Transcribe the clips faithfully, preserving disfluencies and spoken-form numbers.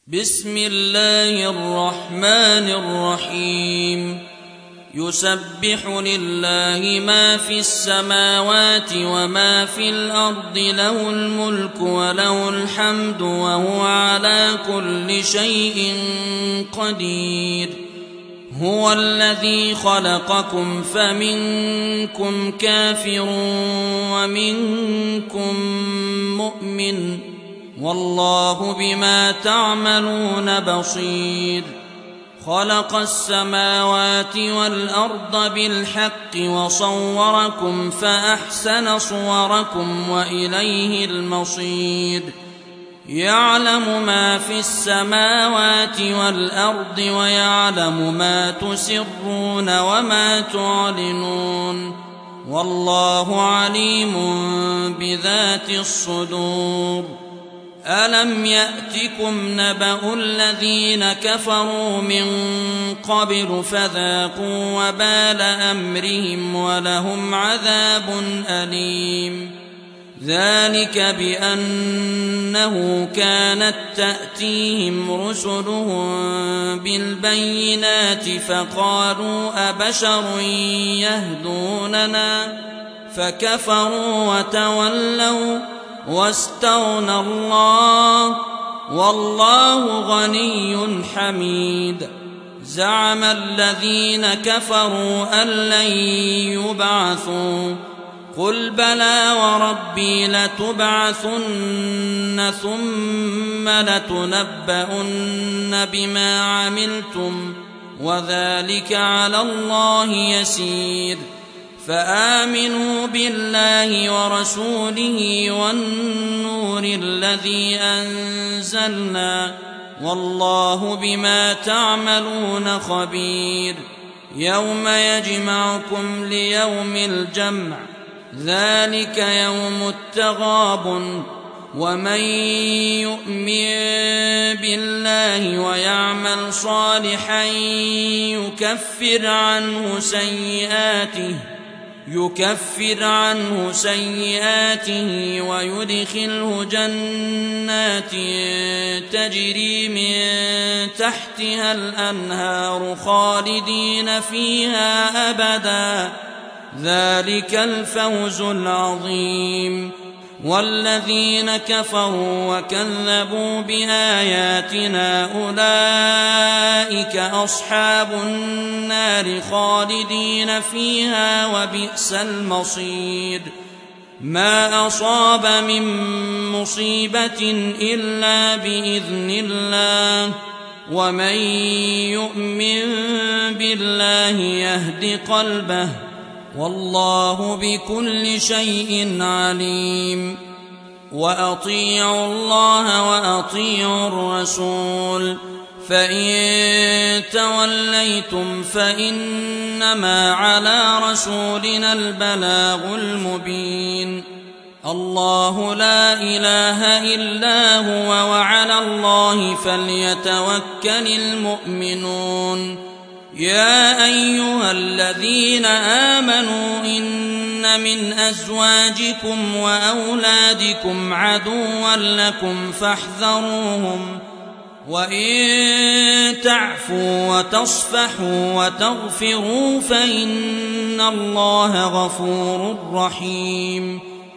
بسم الله الرحمن الرحيم يسبح لله ما في السماوات وما في الأرض له الملك وله الحمد وهو على كل شيء قدير هو الذي خلقكم فمنكم كافر ومنكم مؤمن والله بما تعملون بصير خلق السماوات والأرض بالحق وصوركم فأحسن صوركم وإليه المصير يعلم ما في السماوات والأرض ويعلم ما تسرون وما تعلنون والله عليم بذات الصدور ألم يأتكم نبأ الذين كفروا من قبل فذاقوا وبال أمرهم ولهم عذاب أليم ذلك بأنه كانت تأتيهم رسلهم بالبينات فقالوا أبشر يهدوننا فكفروا وتولوا واستغنى الله والله غني حميد زعم الذين كفروا أن لن يبعثوا قل بلى وربي لتبعثن ثم لتنبؤن بما عملتم وذلك على الله يسير فآمنوا بالله ورسوله والنور الذي أنزلنا والله بما تعملون خبير يوم يجمعكم ليوم الجمع ذلك يوم التغابن ومن يؤمن بالله ويعمل صالحا يكفر عنه سيئاته يكفر عنه سيئاته ويدخله جنات تجري من تحتها الأنهار خالدين فيها أبدا ذلك الفوز العظيم والذين كفروا وكذبوا بآياتنا أولئك أصحاب النار خالدين فيها وبئس المصير ما أصاب من مصيبة إلا بإذن الله ومن يؤمن بالله يهد قلبه والله بكل شيء عليم وأطيعوا الله وأطيعوا الرسول فإن توليتم فإنما على رسولنا البلاغ المبين الله لا إله إلا هو وعلى الله فليتوكل المؤمنون يا أيها الذين آمنوا إن من أزواجكم وأولادكم عدوا لكم فاحذروهم وإن تعفوا وتصفحوا وتغفروا فإن الله غفور رحيم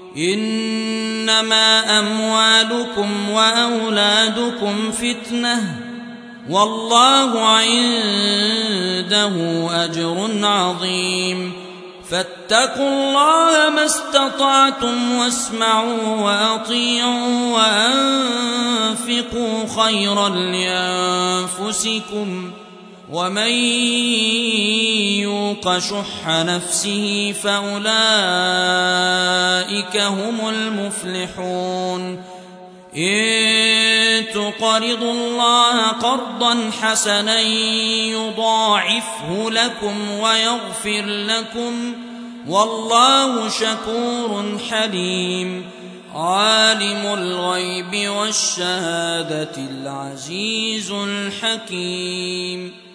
إنما أموالكم وأولادكم فتنة والله عنده أجر عظيم فاتقوا الله ما استطعتم واسمعوا وأطيعوا وأنفقوا خيرا لأنفسكم ومن يوق شح نفسه فأولئك هم المفلحون إن تقرضوا الله قرضا حسنا يضاعفه لكم ويغفر لكم والله شكور حليم عالم الغيب والشهادة العزيز الحكيم.